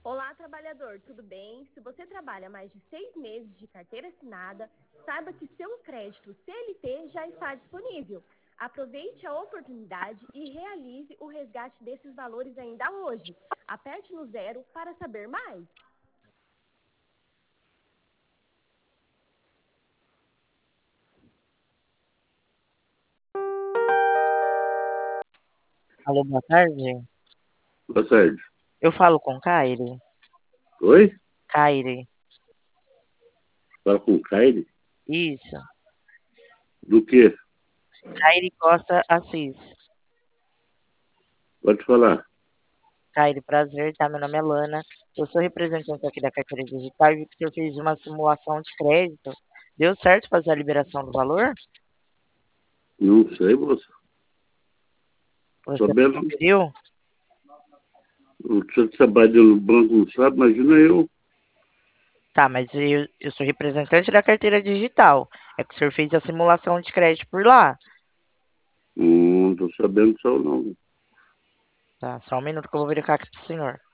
Olá, trabalhador, tudo bem? Se você trabalha mais de 6 meses de carteira assinada, saiba que seu crédito CLT já está disponível. Aproveite a oportunidade e realize o resgate desses valores ainda hoje. Aperte no 0 para saber mais. Alô, boa tarde. Boa tarde. Eu falo com Caire. Oi? Caire, Fala com o Caire? isso. Do quê? Caire Costa Assis. Pode falar. Caire, prazer, tá? Meu nome é Lana. Eu sou representante aqui da carteira digital e vi que o senhor fez uma simulação de crédito. Deu certo fazer a liberação do valor? Não sei, moça. Você Sabendo, conferiu? o senhor trabalha no banco, não sabe? Imagina eu. Tá, mas eu sou representante da carteira digital. É que o senhor fez a simulação de crédito por lá. Não tô sabendo só não. Tá, só um minuto que eu vou verificar aqui pro senhor.